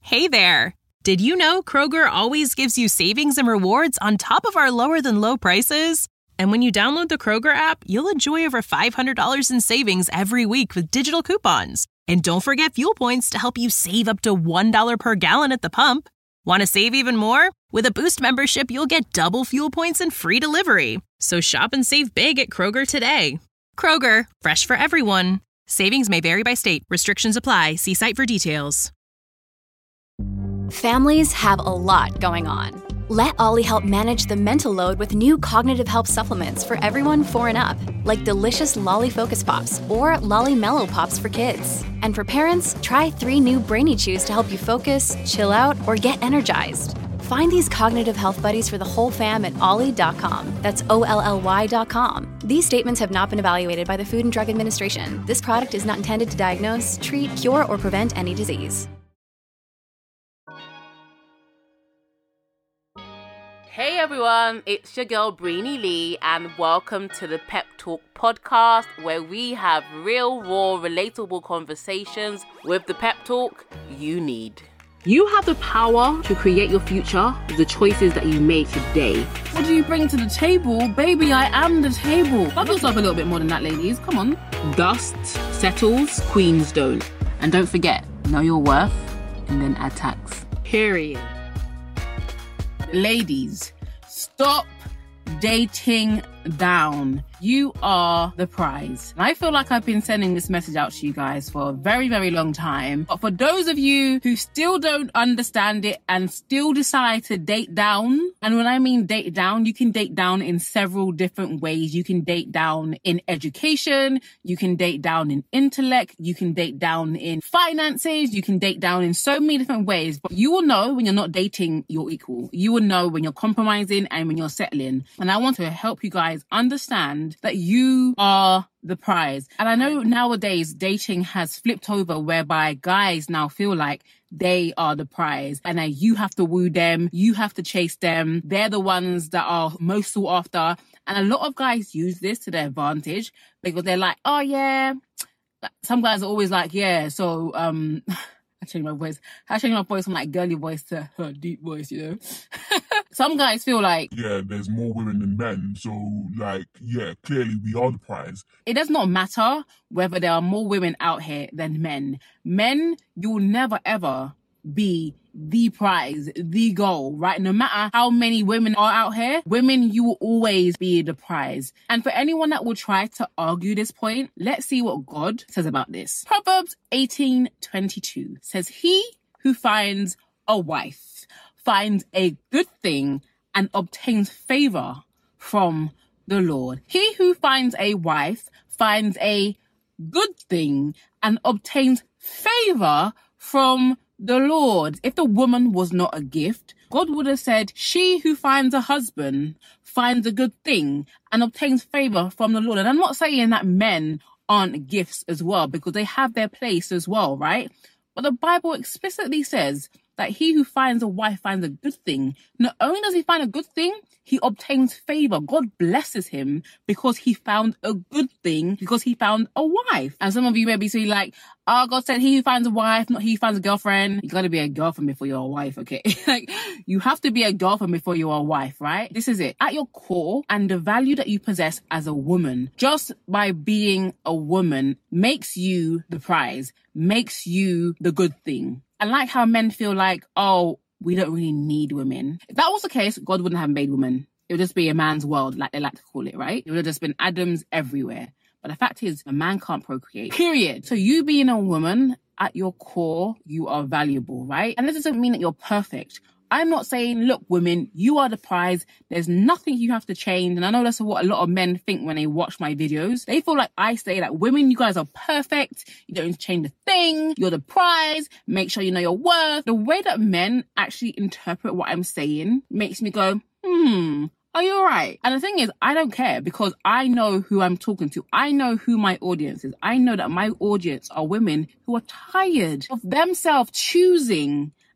Hey there! Did you know Kroger always gives you savings and rewards on top of our lower-than-low prices? And when you download the Kroger app, you'll enjoy over $500 in savings every week with digital coupons. And don't forget fuel points to help you save up to $1 per gallon at the pump. Want to save even more? With a Boost membership, you'll get double fuel points and free delivery. So shop and save big at Kroger today. Kroger, fresh for everyone. Savings may vary by state. Restrictions apply. See site for details. Families have a lot going on. Let Ollie help manage the mental load with new cognitive help supplements for everyone 4 and up, like delicious Lolly Focus Pops or Lolly Mellow Pops for kids. And for parents, try 3 new Brainy Chews to help you focus, chill out, or get energized. Find these cognitive health buddies for the whole fam at ollie.com. That's OLLY.com. These statements have not been evaluated by the Food and Drug Administration. This product is not intended to diagnose, treat, cure, or prevent any disease. Hey everyone, it's your girl Brainy Lee and welcome to the Pep Talk podcast where we have real, raw, relatable conversations with the pep talk you need. You have the power to create your future with the choices that you make today. What do you bring to the table? Baby, I am the table. Love yourself a little bit more than that, ladies. Come on. Dust settles, queens don't. And don't forget, know your worth and then add tax. Period. Ladies, stop dating down. You are the prize. And I feel like I've been sending this message out to you guys for a very, very long time. But for those of you who still don't understand it and still decide to date down, and when I mean date down, you can date down in several different ways. You can date down in education. You can date down in intellect. You can date down in finances. You can date down in so many different ways. But you will know when you're not dating your equal. You will know when you're compromising and when you're settling. And I want to help you guys understand that you are the prize. And I know nowadays dating has flipped over whereby guys now feel like they are the prize and that you have to woo them, you have to chase them. They're the ones that are most sought after. And a lot of guys use this to their advantage because they're like, oh yeah. Some guys are always like, yeah, so I changed my voice. I changed my voice from like girly voice to her deep voice, you know. Some guys feel like, yeah, there's more women than men, so like, yeah, clearly we are the prize. It does not matter whether there are more women out here than men. Men, you'll never ever be the prize, the goal, right? No matter how many women are out here, women, you will always be the prize. And for anyone that will try to argue this point, let's see what God says about this. Proverbs 18:22 says, he who finds a wife finds a good thing and obtains favor from the Lord. He who finds a wife finds a good thing and obtains favor from the Lord. If the woman was not a gift, God would have said, she who finds a husband finds a good thing and obtains favor from the Lord. And I'm not saying that men aren't gifts as well, because they have their place as well, right? But the Bible explicitly says that he who finds a wife finds a good thing. Not only does he find a good thing, he obtains favor. God blesses him because he found a good thing, because he found a wife. And some of you may be saying like, oh, God said he who finds a wife, not he who finds a girlfriend. You gotta be a girlfriend before you're a wife, okay? Like, you have to be a girlfriend before you're a wife, right? This is it. At your core and the value that you possess as a woman, just by being a woman makes you the prize, makes you the good thing. And like how men feel like, oh, we don't really need women. If that was the case, God wouldn't have made women. It would just be a man's world, like they like to call it, right? It would have just been Adams everywhere. But the fact is, a man can't procreate, period. So you being a woman, at your core, you are valuable, right? And this doesn't mean that you're perfect. I'm not saying, look, women, you are the prize. There's nothing you have to change. And I know that's what a lot of men think when they watch my videos. They feel like I say that women, you guys are perfect. You don't need to change a thing. You're the prize. Make sure you know your worth. The way that men actually interpret what I'm saying makes me go, are you alright? And the thing is, I don't care because I know who I'm talking to. I know who my audience is. I know that my audience are women who are tired of themselves choosing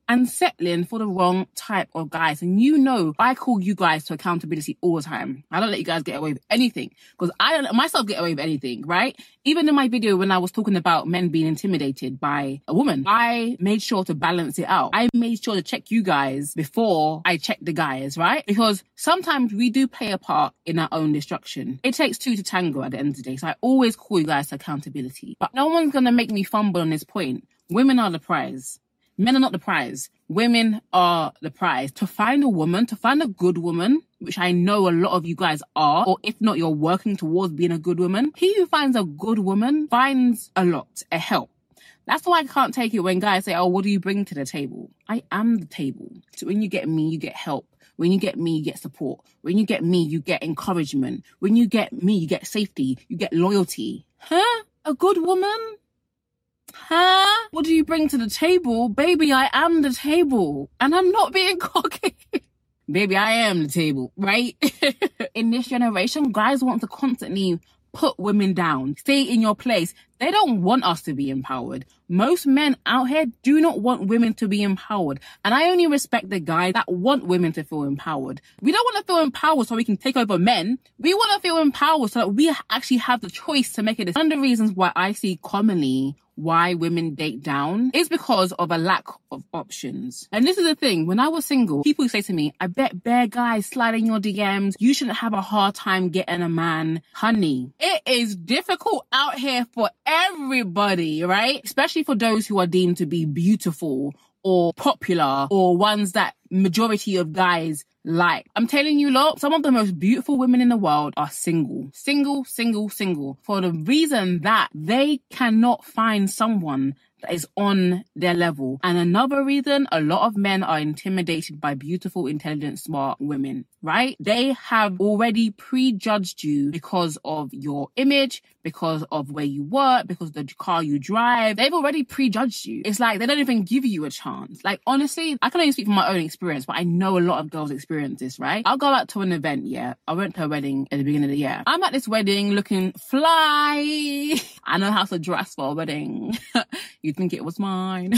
and settling for the wrong type of guys. And you know, I call you guys to accountability all the time. I don't let you guys get away with anything because I don't let myself get away with anything, right? Even in my video when I was talking about men being intimidated by a woman, I made sure to balance it out. I made sure to check you guys before I check the guys, right? Because sometimes we do play a part in our own destruction. It takes two to tango at the end of the day. So I always call you guys to accountability. But no one's going to make me fumble on this point. Women are the prize. Men are not the prize. Women are the prize. To find a woman, to find a good woman, which I know a lot of you guys are, or if not, you're working towards being a good woman. He who finds a good woman finds a lot, a help. That's why I can't take it when guys say, oh, what do you bring to the table? I am the table. So when you get me, you get help. When you get me, you get support. When you get me, you get encouragement. When you get me, you get safety. You get loyalty. Huh? A good woman? Huh? What do you bring to the table? Baby, I am the table. And I'm not being cocky. Baby, I am the table, right? In this generation, guys want to constantly put women down. Stay in your place. They don't want us to be empowered. Most men out here do not want women to be empowered. And I only respect the guys that want women to feel empowered. We don't want to feel empowered so we can take over men. We want to feel empowered so that we actually have the choice to make it. One of the reasons why I see commonly why women date down is because of a lack of options. And this is the thing, when I was single, people say to me, I bet bare guys slide in your DMs. You shouldn't have a hard time getting a man. Honey, it is difficult out here for everybody, right? Especially for those who are deemed to be beautiful or popular or ones that majority of guys like. I'm telling you, lot, some of the most beautiful women in the world are single. Single. For the reason that they cannot find someone that is on their level. And another reason, a lot of men are intimidated by beautiful, intelligent, smart women, right? They have already prejudged you because of your image, because of where you work, because of the car you drive. They've already prejudged you. It's like they don't even give you a chance. Like, honestly, I can only speak from my own experience, but I know a lot of girls experience this, right? I'll go out to an event, yeah. I went to a wedding at the beginning of the year. I'm at this wedding looking fly. I know how to dress for a wedding. You think it was mine?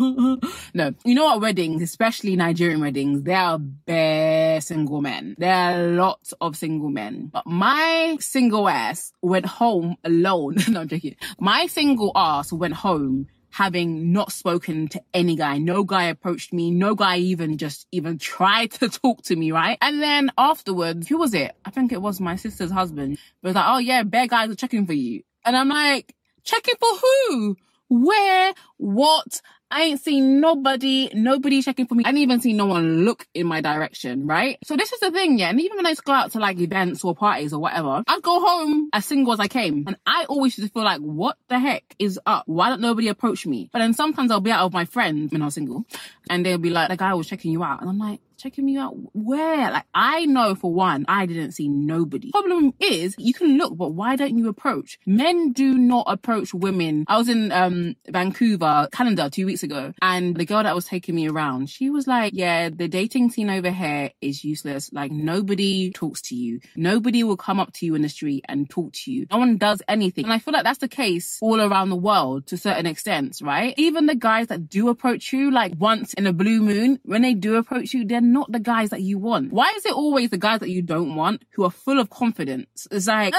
No. You know what, weddings, especially Nigerian weddings, there are bare single men. There are lots of single men. But my single ass went home alone. No, I'm joking. My single ass went home having not spoken to any guy. No guy approached me. No guy even tried to talk to me, right? And then afterwards, who was it? I think it was my sister's husband. It was like, oh yeah, bare guys are checking for you. And I'm like, checking for who? Where? What? I ain't seen nobody checking for me. I didn't even see no one look in my direction, right? So this is the thing, yeah. And even when I used to go out to like events or parties or whatever, I'd go home as single as I came. And I always used to feel like, what the heck is up? Why don't nobody approach me? But then sometimes I'll be out with my friends when I was single and they'll be like, the guy was checking you out. And I'm like, checking me out where? Like, I know for one, I didn't see nobody. Problem is, you can look, but why don't you approach? Men do not approach women. I was in Vancouver, Canada 2 weeks ago, and the girl that was taking me around, she was like, yeah, the dating scene over here is useless. Like, nobody talks to you. Nobody will come up to you in the street and talk to you. No one does anything. And I feel like that's the case all around the world to certain extents, right? Even the guys that do approach you, like once in a blue moon, when they do approach you, they're not the guys that you want. Why is it always the guys that you don't want who are full of confidence? It's like,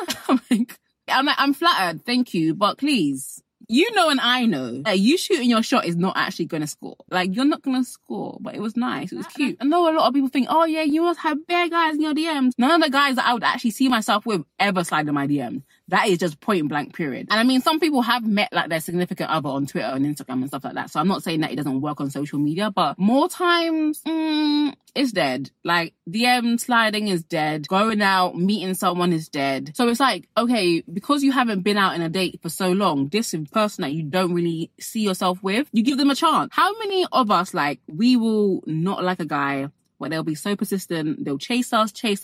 I'm flattered, thank you, but please, you know and I know that you shooting your shot is not actually going to score. Like, you're not going to score, but it was nice, it was cute. I know a lot of people think, oh yeah, you must have bare guys in your DMs. None of the guys that I would actually see myself with ever slide in my DMs. That is just point blank, period. And I mean, some people have met like their significant other on Twitter and Instagram and stuff like that. So I'm not saying that it doesn't work on social media, but more times, it's dead. Like, DM sliding is dead. Going out, meeting someone is dead. So it's like, okay, because you haven't been out in a date for so long, this person that you don't really see yourself with, you give them a chance. How many of us, like, we will not like a guy, but they'll be so persistent, they'll chase us. And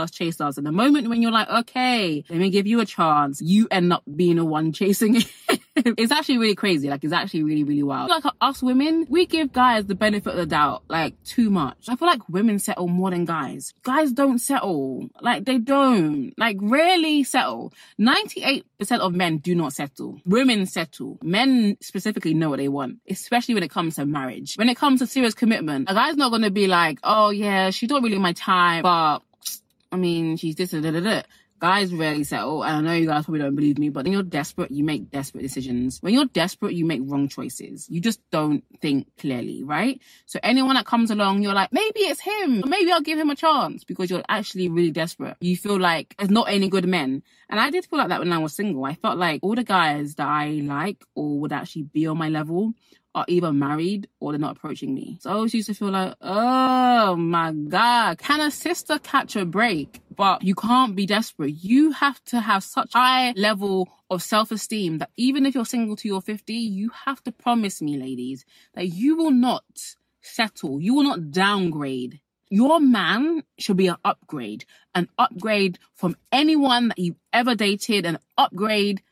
the moment when you're like, okay, let me give you a chance, you end up being the one chasing it. It's actually really crazy. Like, it's actually really, really wild. Like, us women, we give guys the benefit of the doubt, like, too much. I feel like women settle more than guys. Guys don't settle. Like, they don't. Like, rarely settle. 98% of men do not settle. Women settle. Men specifically know what they want, especially when it comes to marriage. When it comes to serious commitment, a guy's not going to be like, oh, yeah, she's not really my type, but, I mean, she's this and da-da-da. Guys rarely settle, and I know you guys probably don't believe me, but when you're desperate, you make desperate decisions. When you're desperate, you make wrong choices. You just don't think clearly, right? So anyone that comes along, you're like, maybe it's him, or maybe I'll give him a chance, because you're actually really desperate. You feel like there's not any good men. And I did feel like that when I was single. I felt like all the guys that I like or would actually be on my level are either married or they're not approaching me. So I always used to feel like, oh my God, can a sister catch a break? But you can't be desperate. You have to have such high level of self-esteem that even if you're single to your 50, you have to promise me, ladies, that you will not settle. You will not downgrade. Your man should be an upgrade from anyone that you've ever dated, an upgrade.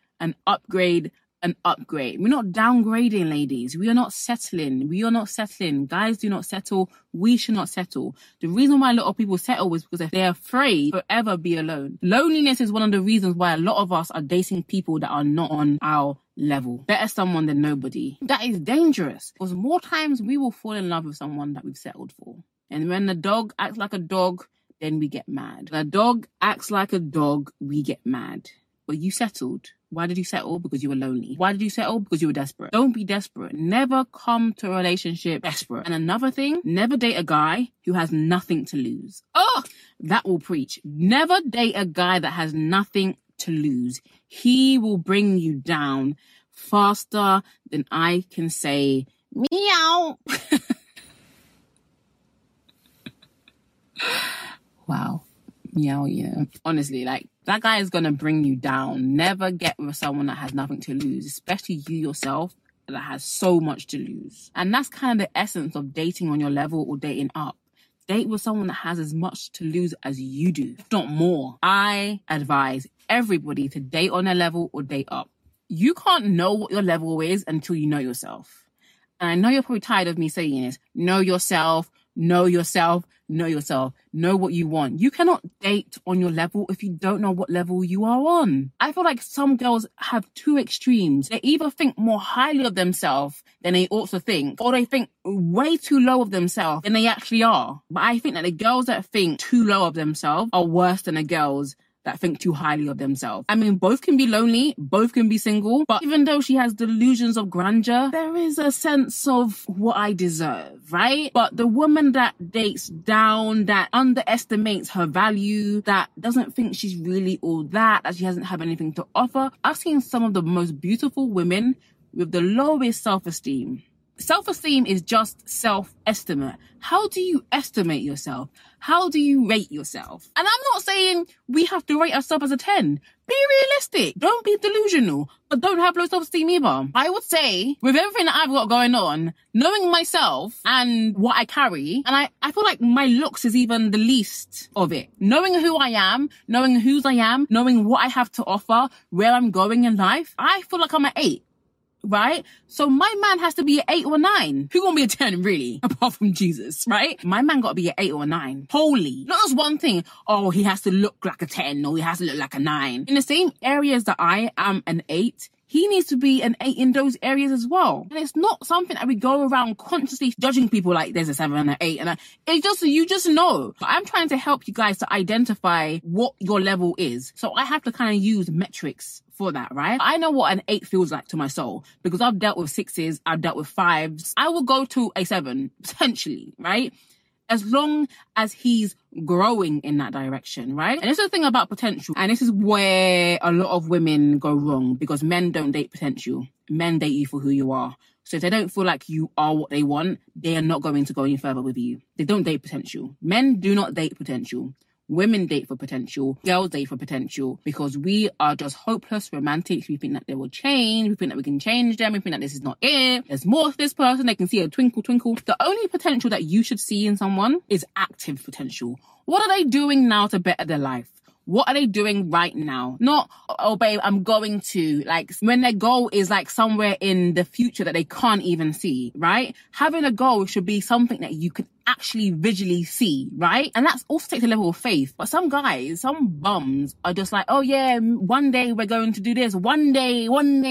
We're not downgrading, ladies. We are not settling. Guys do not settle. We should not settle. The reason why a lot of people settle is because they're afraid to forever be alone. Loneliness is one of the reasons why a lot of us are dating people that are not on our level. Better someone than nobody. That is dangerous, because more times we will fall in love with someone that we've settled for. And when the dog acts like a dog, then we get mad. When a dog acts like a dog, we get mad. But you settled. Why did you settle? Because you were lonely. Why did you settle? Because you were desperate. Don't be desperate. Never come to a relationship desperate. And another thing, never date a guy who has nothing to lose. Oh, that will preach. Never date a guy that has nothing to lose. He will bring you down faster than I can say meow. Wow. Meow, yeah. Honestly, like, that guy is going to bring you down. Never get with someone that has nothing to lose, especially you yourself that has so much to lose. And that's kind of the essence of dating on your level or dating up. Date with someone that has as much to lose as you do, if not more. I advise everybody to date on their level or date up. You can't know what your level is until you know yourself. And I know you're probably tired of me saying this. Know yourself. Know yourself. Know yourself. Know what you want. You cannot date on your level if you don't know what level you are on. I feel like some girls have two extremes. They either think more highly of themselves than they ought to think, or they think way too low of themselves than they actually are. But I think that the girls that think too low of themselves are worse than the girls that think too highly of themselves. I mean, both can be lonely, both can be single, but even though she has delusions of grandeur, there is a sense of what I deserve, right? But the woman that dates down, that underestimates her value, that doesn't think she's really all that she doesn't have anything to offer. I've seen some of the most beautiful women with the lowest self-esteem. Self-esteem is just self-estimate. How do you estimate yourself? How do you rate yourself? And I'm not saying we have to rate ourselves as a 10. Be realistic. Don't be delusional, but don't have low self-esteem either. I would say, with everything that I've got going on, knowing myself and what I carry, and I feel like my looks is even the least of it. Knowing who I am, knowing whose I am, knowing what I have to offer, where I'm going in life, I feel like I'm an 8. Right? So my man has to be an 8 or 9. Who gonna be a 10, really? Apart from Jesus, right? My man gotta be an 8 or 9. Holy. Not just one thing. Oh, he has to look like a 10 or he has to look like a 9. In the same areas that I am an 8, he needs to be an 8 in those areas as well. And it's not something that we go around consciously judging people like there's a 7 and an 8. And it's just, you just know. But I'm trying to help you guys to identify what your level is. So I have to kind of use metrics for that, right? I know what an 8 feels like to my soul because I've dealt with 6s, I've dealt with 5s. I will go to a 7, potentially, right? As long as he's growing in that direction, right? And this is the thing about potential. And this is where a lot of women go wrong because men don't date potential. Men date you for who you are. So if they don't feel like you are what they want, they are not going to go any further with you. They don't date potential. Men do not date potential. Women date for potential. Girls date for potential because we are just hopeless romantics. We think that they will change. We think that we can change them. We think that this is not it. There's more to this person. They can see a twinkle, twinkle. The only potential that you should see in someone is active potential. What are they doing now to better their life? What are they doing right now? Not, oh babe, I'm going to, like, when their goal is like somewhere in the future that they can't even see, right? Having a goal should be something that you can actually visually see, right? And that's also takes a level of faith. But some guys, some bums are just like, oh yeah, one day we're going to do this. One day.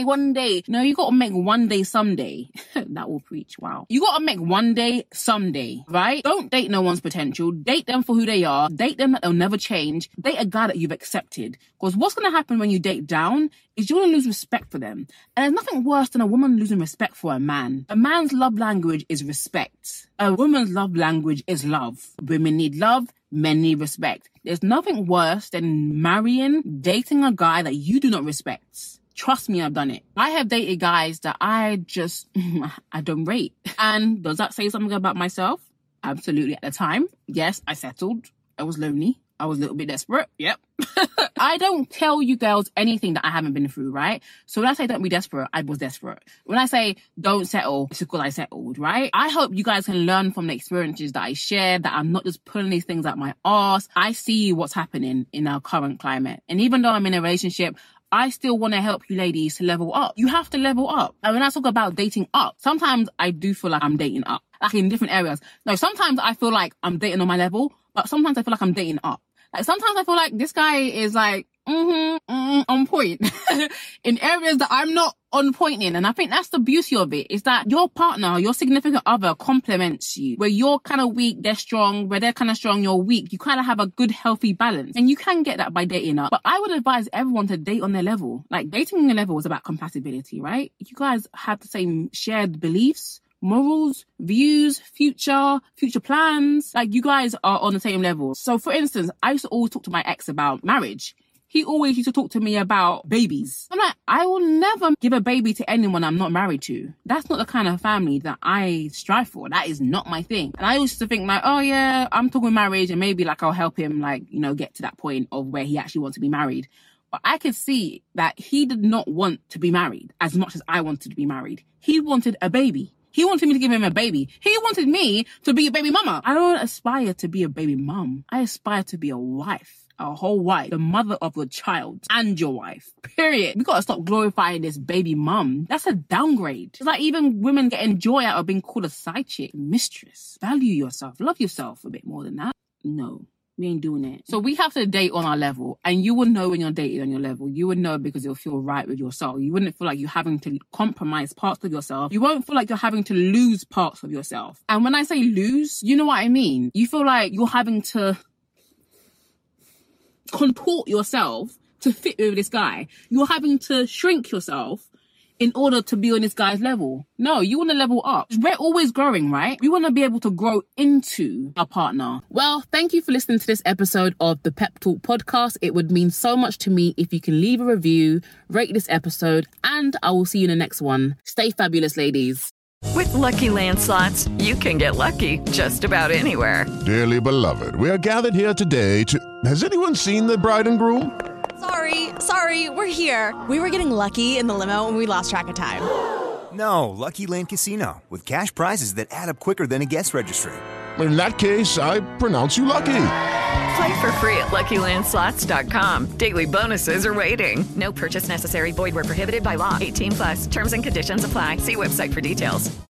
No, you got to make one day someday. That will preach. Wow. You got to make one day someday, right? Don't date no one's potential. Date them for who they are. Date them that they'll never change. Date a guy that you've accepted. Because what's going to happen when you date down is you're going to lose respect for them. And there's nothing worse than a woman losing respect for a man. A man's love language is respect. A woman's love language is love. Women need love. Men need respect. There's nothing worse than dating a guy that you do not respect. Trust me, I've done it. I have dated guys that I don't rate. And does that say something about myself? Absolutely. At the time, yes, I settled. I was lonely. I was a little bit desperate. Yep. I don't tell you girls anything that I haven't been through, right? So when I say don't be desperate, I was desperate. When I say don't settle, it's because I settled, right? I hope you guys can learn from the experiences that I share, that I'm not just pulling these things out my arse. I see what's happening in our current climate. And even though I'm in a relationship, I still want to help you ladies to level up. You have to level up. And when I talk about dating up, sometimes I do feel like I'm dating up, like in different areas. No, sometimes I feel like I'm dating on my level, but sometimes I feel like I'm dating up. Like sometimes I feel like this guy is like, on point in areas that I'm not on point in. And I think that's the beauty of it, is that your partner, your significant other complements you. Where you're kind of weak, they're strong. Where they're kind of strong, you're weak. You kind of have a good, healthy balance. And you can get that by dating up. But I would advise everyone to date on their level. Like dating on their level is about compatibility, right? You guys have the same shared beliefs, morals, views, future plans. Like you guys are on the same level. So for instance, I used to always talk to my ex about marriage. He always used to talk to me about babies. I'm like, I will never give a baby to anyone I'm not married to. That's not the kind of family that I strive for. That is not my thing. And I used to think like, oh yeah, I'm talking marriage and maybe like I'll help him like, you know, get to that point of where he actually wants to be married. But I could see that he did not want to be married as much as I wanted to be married. He wanted a baby. He wanted me to give him a baby. He wanted me to be a baby mama. I don't aspire to be a baby mum. I aspire to be a wife. A whole wife, the mother of your child and your wife, period. We gotta stop glorifying this baby mum. That's a downgrade. It's like even women getting joy out of being called a side chick, mistress. Value yourself, love yourself a bit more than that. No, we ain't doing it. So we have to date on our level, and you will know when you're dating on your level. You would know because it'll feel right with yourself. You wouldn't feel like you're having to compromise parts of yourself. You won't feel like you're having to lose parts of yourself. And when I say lose, you know what I mean? You feel like you're having to contort yourself to fit with this guy. You're having to shrink yourself in order to be on this guy's level. No, you want to level up. We're always growing, right? We want to be able to grow into our partner. Well, thank you for listening to this episode of the Pep Talk podcast. It would mean so much to me if you can leave a review, rate this episode, and I will see you in the next one. Stay fabulous, ladies. With Lucky Land Slots, you can get lucky just about anywhere. Dearly beloved, we are gathered here today to... Has anyone seen the bride and groom? Sorry, we're here. We were getting lucky in the limo and we lost track of time. No, Lucky Land Casino, with cash prizes that add up quicker than a guest registry. In that case, I pronounce you lucky. Play for free at LuckyLandSlots.com. Daily bonuses are waiting. No purchase necessary. Void where prohibited by law. 18+. Terms and conditions apply. See website for details.